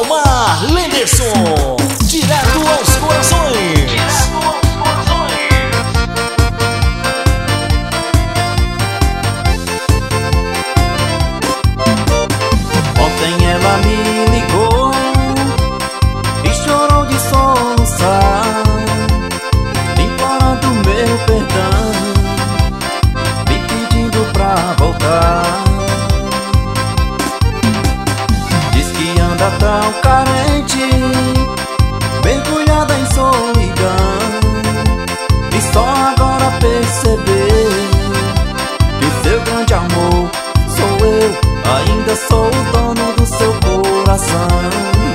Valmar Lenderson, direto aos corações. Ontem ela me ligou e chorou de soluçar, implorando meu perdão, me pedindo pra voltar. Diz que anda tão carente, mergulhada em solidão, e só agora percebeu que o seu grande amor sou eu. Ainda sou o dono do seu coração.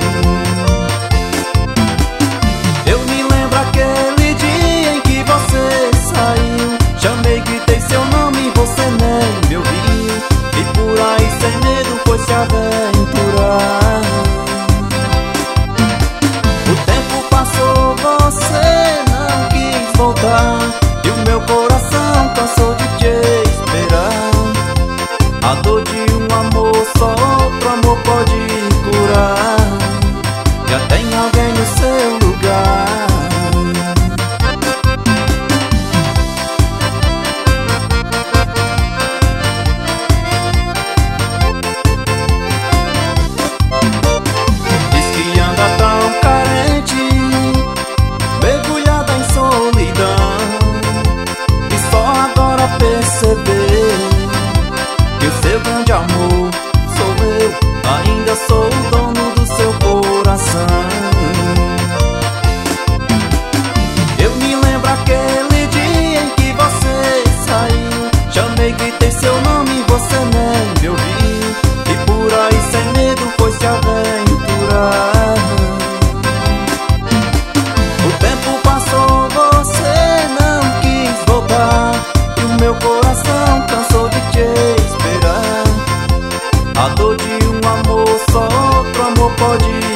Eu me lembro aquele dia em que você saiu, chamei, gritei seu nome e você nem me ouviu, e por aí sem medo foi se aventurar. O tempo passou, você não quis voltar, e o meu coração cansou de te esperar. A dor de um amor só outro amor pode curar. Já tem alguém no seu lugar. Diz que anda tão carente, mergulhada em solidão, e só agora percebeu que o seu grande amor sou eu. Ainda sou o dono do seu coração. Eu me lembro aquele dia em que você saiu, chamei, gritei seu nome e você nem me ouviu, e por aí sem medo foi se aventurar. O tempo passou, você não quis voltar, e o meu coração cansou de te esperar. A dor de um amor só outro amor pode